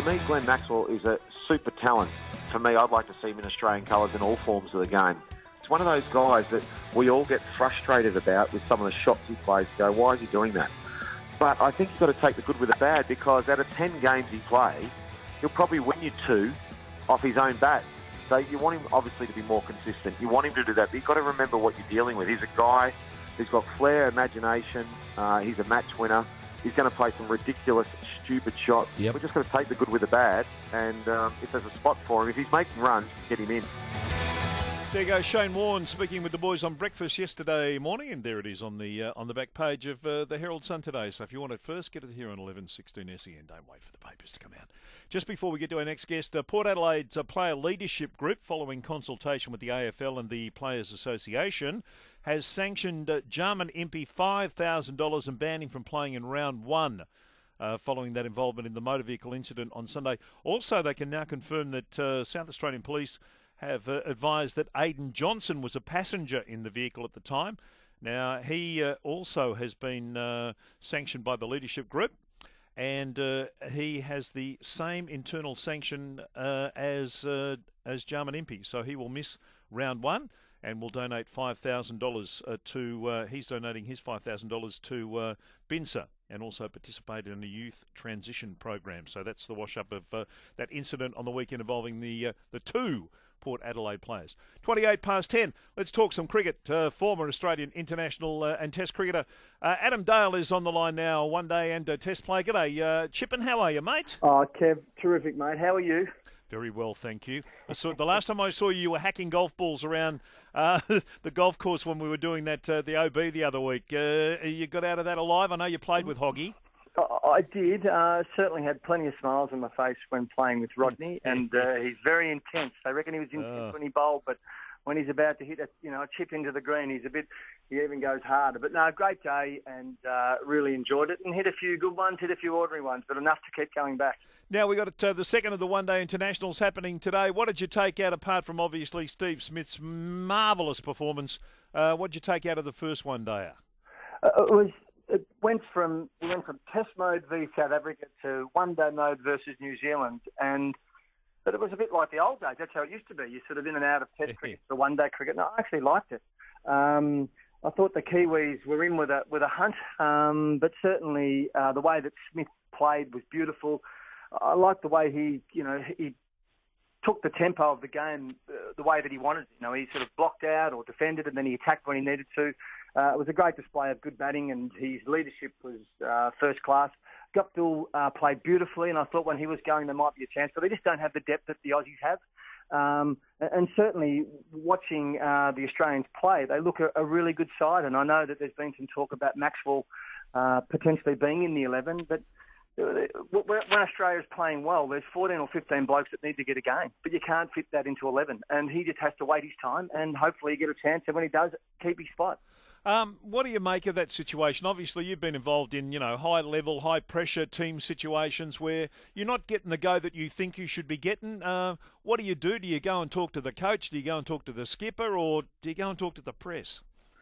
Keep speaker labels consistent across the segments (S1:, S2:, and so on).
S1: to me, Glenn Maxwell is a super talent. For me, I'd like to see him in Australian colours in all forms of the game. It's one of those guys that we all get frustrated about with some of the shots he plays. Go, why is he doing that? But I think you've got to take the good with the bad, because out of 10 games he plays, he'll probably win you 2 off his own bat. So you want him, obviously, to be more consistent. You want him to do that, but you've got to remember what you're dealing with. He's a guy who's got flair, imagination. He's a match winner. He's going to play some ridiculous, stupid shots.
S2: Yep.
S1: We're just going to take the good with the bad, and if there's a spot for him, if he's making runs, get him in.
S3: There you go, Shane Warne speaking with the boys on breakfast yesterday morning, and there it is on the back page of the Herald Sun today. So if you want it first, get it here on 11:16 SEN. Don't wait for the papers to come out. Just before we get to our next guest, Port Adelaide's Player Leadership Group, following consultation with the AFL and the Players Association, has sanctioned Jarman Impey $5,000 and banned him from playing in round 1. Following that involvement in the motor vehicle incident on Sunday. Also, they can now confirm that South Australian Police have advised that Aidan Johnson was a passenger in the vehicle at the time. Now, he also has been sanctioned by the leadership group, and he has the same internal sanction as Jarman Impey. So he will miss round 1 and will donate $5,000 to, he's donating his $5,000 to BINSA, and also participated in a youth transition program. So that's the wash-up of that incident on the weekend involving the 2 Port Adelaide players. 10:28. Let's talk some cricket. Former Australian international and Test cricketer Adam Dale is on the line now, one-day and Test play. G'day, Chippen, how are you, mate?
S4: Oh, Kev, terrific, mate. How are you?
S3: Very well, thank you. The last time I saw you, you were hacking golf balls around the golf course when we were doing that the OB the other week. You got out of that alive? I know you played with Hoggy.
S4: I did. Certainly had plenty of smiles on my face when playing with Rodney, and he's very intense. I reckon he was intense when he bowled, but when he's about to hit a chip into the green, he even goes harder. But no, great day, and really enjoyed it, and hit a few good ones, hit a few ordinary ones, but enough to keep going back.
S3: Now we got the second of the one-day internationals happening today. What did you take out, apart from obviously Steve Smith's marvellous performance? What did you take out of the first one-dayer?
S4: We went from Test mode v South Africa to one-day mode versus New Zealand, but it was a bit like the old days. That's how it used to be. You're sort of in and out of Test cricket to one-day cricket. And I actually liked it. I thought the Kiwis were in with a hunt, but certainly the way that Smith played was beautiful. I liked the way he took the tempo of the game the way that he wanted. He sort of blocked out or defended, and then he attacked when he needed to. It was a great display of good batting, and his leadership was first class. Guptill played beautifully, and I thought when he was going there might be a chance, but they just don't have the depth that the Aussies have. And certainly watching the Australians play, they look a really good side, and I know that there's been some talk about Maxwell potentially being in the 11, but when Australia's playing well, there's 14 or 15 blokes that need to get a game, but you can't fit that into 11, and he just has to wait his time, and hopefully get a chance, and when he does, keep his spot.
S3: What do you make of that situation? Obviously, you've been involved in, high-level, high-pressure team situations where you're not getting the go that you think you should be getting. What do you do? Do you go and talk to the coach? Do you go and talk to the skipper? Or do you go and talk to the press?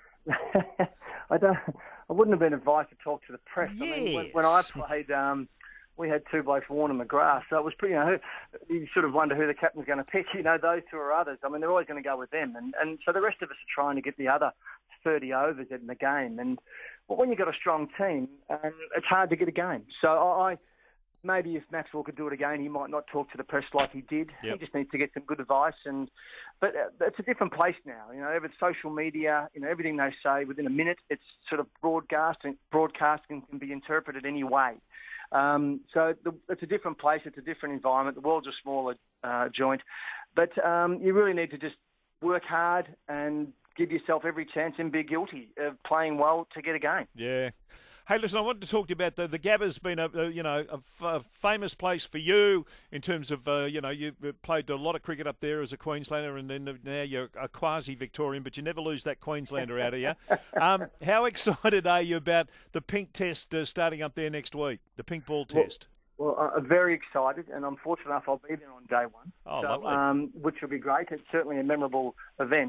S4: I wouldn't have been advised to talk to the press.
S3: Yes.
S4: I mean, when I played, we had 2 blokes, Warne and McGrath, so it was pretty, you sort of wonder who the captain's going to pick, those 2 or others. I mean, they're always going to go with them. And so the rest of us are trying to get the other 30 overs in the game. And when you've got a strong team, it's hard to get a game. So maybe if Maxwell could do it again, he might not talk to the press like he did. Yep. He just needs to get some good advice. But it's a different place now. Over social media, everything they say within a minute, it's sort of broadcasting can be interpreted any way. So it's a different place. It's a different environment. The world's a smaller joint. But you really need to just work hard and give yourself every chance and be guilty of playing well to get a game.
S3: Yeah. Hey, listen, I wanted to talk to you about the Gabba's been a famous place for you in terms of, you've played a lot of cricket up there as a Queenslander, and then now you're a quasi-Victorian, but you never lose that Queenslander out of you. How excited are you about the Pink Test starting up there next week, the Pink Ball Test?
S4: Well, I'm very excited, and I'm fortunate enough I'll be there on day one.
S3: Oh, lovely.
S4: Which will be great. It's certainly a memorable event.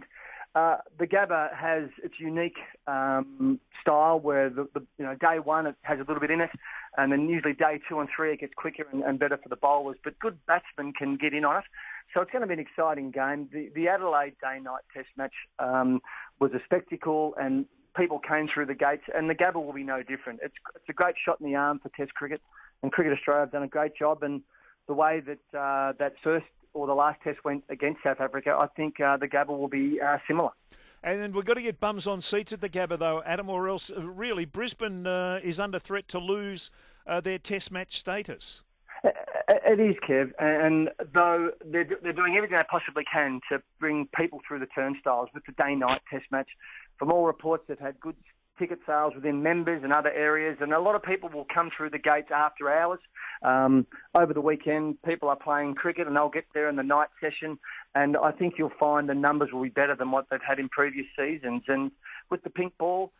S4: The Gabba has its unique style where day one it has a little bit in it, and then usually day 2 and 3 it gets quicker and better for the bowlers. But good batsmen can get in on it, so it's going to be an exciting game. The Adelaide day-night Test match was a spectacle, and people came through the gates, and the Gabba will be no different. It's a great shot in the arm for Test cricket, and Cricket Australia have done a great job. And the way that that first or the last Test went against South Africa, I think the Gabba will be similar.
S3: And then we've got to get bums on seats at the Gabba, though, Adam, or else really Brisbane is under threat to lose their Test match status.
S4: It is, Kev, and though they're doing everything they possibly can to bring people through the turnstiles with the day-night Test match. From all reports, they've had good ticket sales within members and other areas, and a lot of people will come through the gates after hours. Over the weekend, people are playing cricket, and they'll get there in the night session, and I think you'll find the numbers will be better than what they've had in previous seasons. And with the pink ball,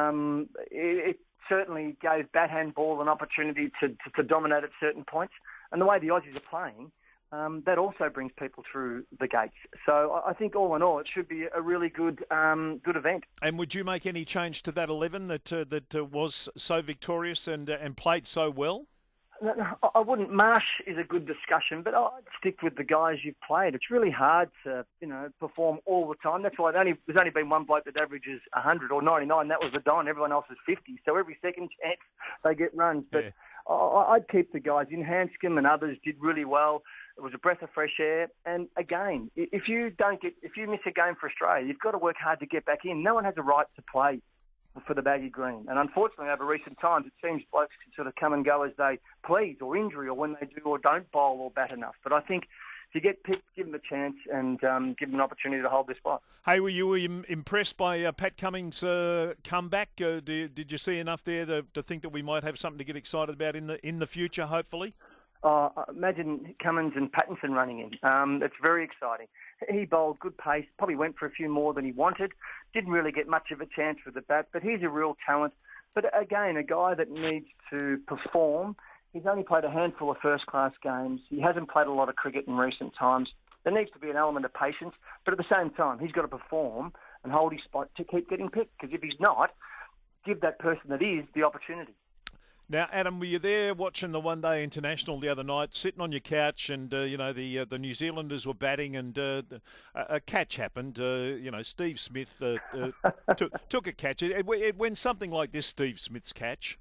S4: it certainly gave bat handball an opportunity to dominate at certain points, and the way the Aussies are playing, that also brings people through the gates. So I think all in all, it should be a really good event. And
S3: would you make any change to that 11 that was so victorious and played so well?
S4: No, I wouldn't. Marsh is a good discussion, but I'd stick with the guys you've played. It's really hard to perform all the time. That's why there's only been one bloke that averages 100 or 99. That was the Don. Everyone else is 50. So every second chance they get runs. But yeah. I'd keep the guys in. Hanscom and others did really well. It was a breath of fresh air. And again, if you miss a game for Australia, you've got to work hard to get back in. No one has a right to play for the baggy green. And unfortunately, over recent times, it seems blokes can sort of come and go as they please, or injury, or when they do or don't bowl or bat enough. But I think if you get picked, give them a chance and give them an opportunity to hold their spot.
S3: Hey, were you impressed by Pat Cummins' comeback? Did you see enough there to think that we might have something to get excited about in the future, hopefully?
S4: Imagine Cummins and Pattinson running in. It's very exciting. He bowled good pace, probably went for a few more than he wanted. Didn't really get much of a chance with the bat, but he's a real talent. But again, a guy that needs to perform. He's only played a handful of first-class games. He hasn't played a lot of cricket in recent times. There needs to be an element of patience, but at the same time, he's got to perform and hold his spot to keep getting picked, because if he's not, give that person that is the opportunity.
S3: Now, Adam, were you there watching the One Day International the other night, sitting on your couch, and the New Zealanders were batting, and a catch happened. Steve Smith took a catch. It went something like this: Steve Smith's catch.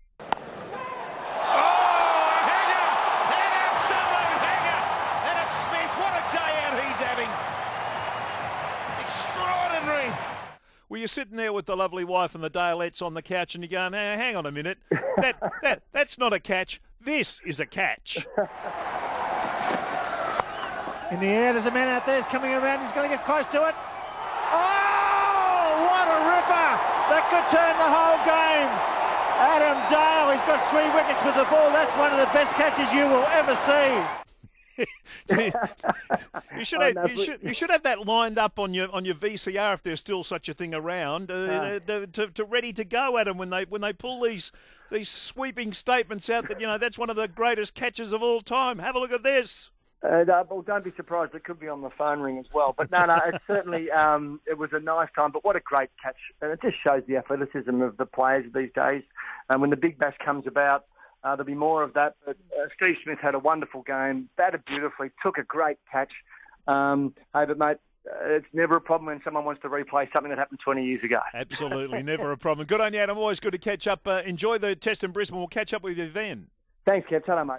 S3: Well, you're sitting there with the lovely wife and the Dalettes on the couch, and you're going, hey, hang on a minute, that's not a catch. This is a catch.
S2: In the air, there's a man out there who's coming around. He's going to get close to it. Oh, what a ripper! That could turn the whole game. Adam Dale, he's got 3 wickets with the ball. That's one of the best catches you will ever see.
S3: You should have that lined up on your VCR if there's still such a thing around, to ready to go, Adam, when they pull these sweeping statements out that that's one of the greatest catches of all time. Have a look at this.
S4: Well, don't be surprised. It could be on the phone ring as well. But no, it certainly it was a nice time. But what a great catch! And it just shows the athleticism of the players these days. And when the big bash comes about, there'll be more of that. But Steve Smith had a wonderful game, batted beautifully, took a great catch. Hey, but mate, it's never a problem when someone wants to replay something that happened 20 years ago.
S3: Absolutely, never a problem. Good on you, Adam. Always good to catch up. Enjoy the Test in Brisbane. We'll catch up with you then.
S4: Thanks, Kev. Ta-ra, mate.